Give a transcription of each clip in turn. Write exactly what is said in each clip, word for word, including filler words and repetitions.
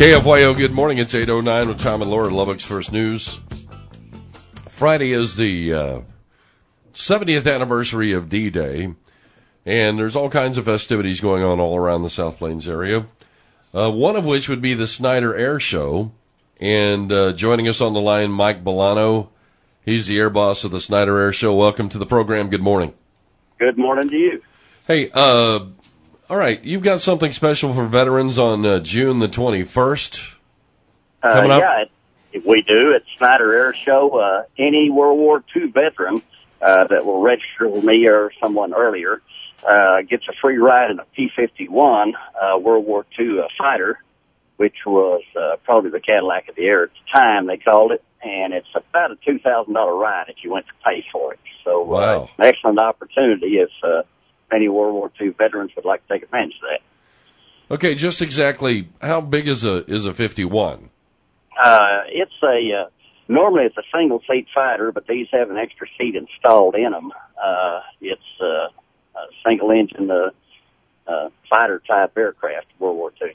K F Y O, good morning. It's eight oh nine with Tom and Laura, Lubbock's First News. Friday is the uh, seventieth anniversary of D-Day, and there's all kinds of festivities going on all around the South Plains area, uh, one of which would be the Snyder Air Show. And uh, joining us on the line, Mike Bolano. He's the air boss of the Snyder Air Show. Welcome to the program. Good morning. Good morning to you. Hey, uh, all right, you've got something special for veterans on uh, June the twenty-first Uh, coming up? yeah, it, we do. It's Snyder Air Show. Uh, any World War Two veteran uh, that will register with me or someone earlier uh, gets a free ride in a P fifty-one uh, World War Two uh, fighter, which was uh, probably the Cadillac of the air at the time, they called it. And it's about a two thousand dollars ride if you went to pay for it. So Wow. uh, it's an excellent opportunity if uh, any World War Two veterans would like to take advantage of that. Okay, just exactly how big is a is a fifty-one? Uh, it's a, uh, normally it's a single seat fighter, but these have an extra seat installed in them. Uh, it's, uh, a single engine, uh, uh, fighter type aircraft, World War Two.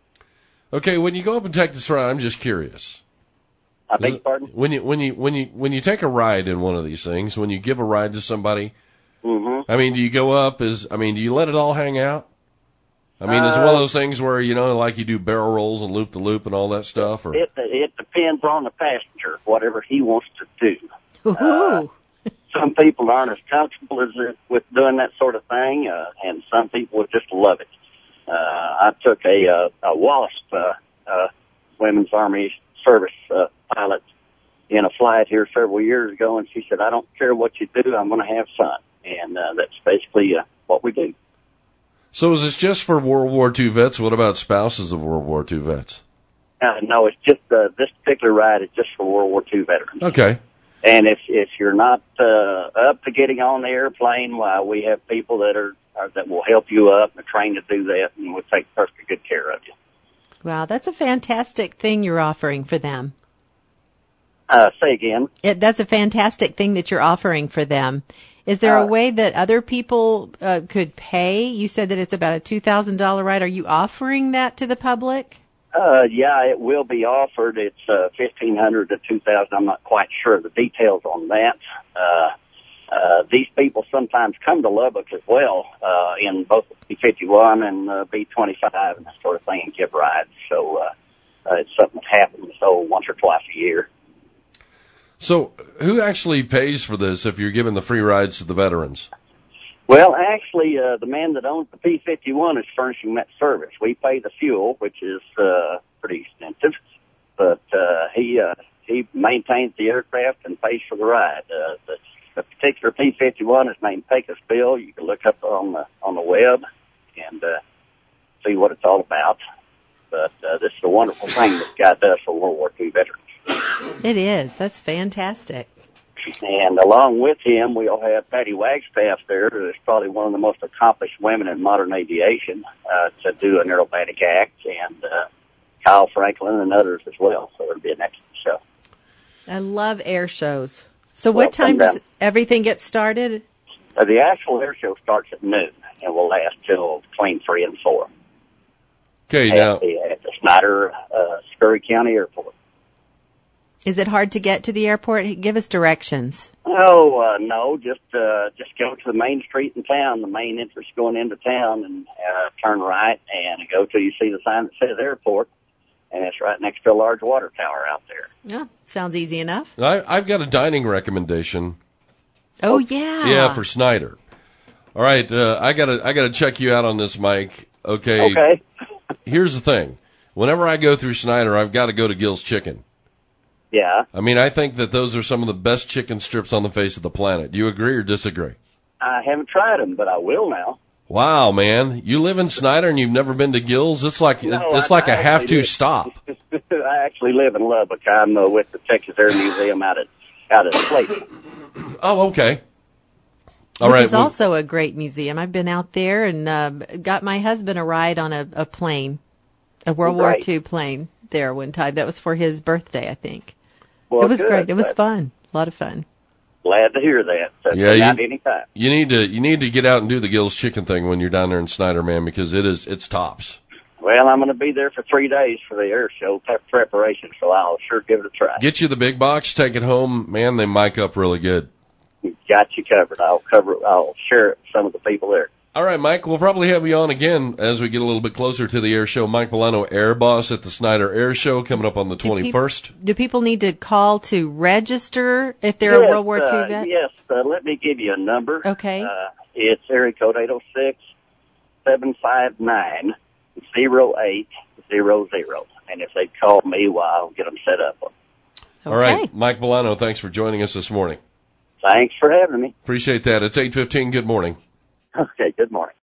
Okay, when you go up and take this ride, I'm just curious. I beg your pardon? When you when you when you when you take a ride in one of these things, when you give a ride to somebody, Mm-hmm. I mean, do you go up as I mean, do you let it all hang out? I mean, is it one of those things where you know, like you do barrel rolls and loop the loop and all that stuff, or It, it depends on the passenger, whatever he wants to do. Ooh. Uh, some people aren't as comfortable as uh, with doing that sort of thing, uh, and some people would just love it. Uh, I took a, uh, a WASP, uh, uh, Women's Army Service uh, pilot in a flight here several years ago, and she said, I don't care what you do, I'm going to have fun. And uh, that's basically uh, what we do. so is this just for World War Two vets? What about spouses of World War Two vets? Uh, no, it's just uh, this particular ride is just for World War Two veterans. Okay. And if if you're not uh, up to getting on the airplane, well, we have people that are, are that will help you up and are trained to do that, and we'll take perfectly good care of you. Wow, that's a fantastic thing you're offering for them. Uh, say again. It, that's a fantastic thing that you're offering for them. Is there a Uh, way that other people uh, could pay? You said that it's about a two thousand dollars ride. Are you offering that to the public? Uh, yeah, it will be offered. It's uh, fifteen hundred to two thousand. I'm not quite sure of the details on that. Uh, uh, these people sometimes come to Lubbock as well uh, in both B fifty-one and uh, B twenty-five and that sort of thing and give rides. So uh, uh, it's something that happens so once or twice a year. So who actually pays for this if you're giving the free rides to the veterans? Well, actually, uh, the man that owns the P fifty-one is furnishing that service. We pay the fuel, which is uh, pretty expensive, but uh, he uh, he maintains the aircraft and pays for the ride. Uh, the, the particular P fifty-one is named Pecos Bill. You can look up on the on the web and uh, see what it's all about. But uh, this is a wonderful thing this guy does for World War Two veterans. It is. That's fantastic. And along with him, we'll have Patty Wagstaff there, who is probably one of the most accomplished women in modern aviation, uh, to do an aerobatic act, and uh, Kyle Franklin and others as well. So it'll be an excellent show. I love air shows. So Well, what time come does everything get started? Uh, the actual air show starts at noon and will last till between three and four Okay, at now the, at the Snyder uh, Scurry County Airport. Is it hard to get to the airport? Give us directions. Oh, uh, no, just, uh, just go to the main street in town, the main entrance going into town, and, uh, turn right and go till you see the sign that says airport, and it's right next to a large water tower out there. Oh, sounds easy enough. I, I've got a dining recommendation. Oh, yeah. Yeah, for Snyder. All right, uh, I gotta I gotta check you out on this, Mike. Okay. Okay. Here's the thing: whenever I go through Snyder, I've got to go to Gill's Chicken. Yeah. I mean, I think that those are some of the best chicken strips on the face of the planet. Do you agree or disagree? I haven't tried them, but I will now. Wow, man! You live in Snyder and you've never been to Gill's? It's like No, it's I- like a I have actually to do. stop. I actually live in Lubbock. I'm uh, with the Texas Air Museum out at out at Slate. Oh, okay. All Which right. is well- also a great museum. I've been out there and uh, got my husband a ride on a, a plane, a World War Great. Two plane there one time. That was for his birthday, I think. Well, it was good. great. It was Glad- fun. A lot of fun. Glad to hear that. So Yeah, come out you- anytime. You need to you need to get out and do the Gill's Chicken thing when you're down there in Snyder, man, because it is it's tops. Well, I'm going to be there for three days for the air show prep preparation, so I'll sure give it a try. Get you the big box, take it home. Man, they mic up really good. Got you covered. I'll cover. I'll share it with some of the people there. All right, Mike, we'll probably have you on again as we get a little bit closer to the air show. Mike Milano, air boss at the Snyder Air Show, coming up on the twenty-first. Do people, do people need to call to register if they're yes, a World War Two uh, vet? Yes. Uh, let me give you a number. Okay. Uh, it's area code eight oh six, seven five nine, oh eight zero zero. And if they call me, well, I'll get them set up. Okay. All right, Mike Milano, thanks for joining us this morning. Thanks for having me. Appreciate that. It's eight fifteen. Good morning. Okay, good morning.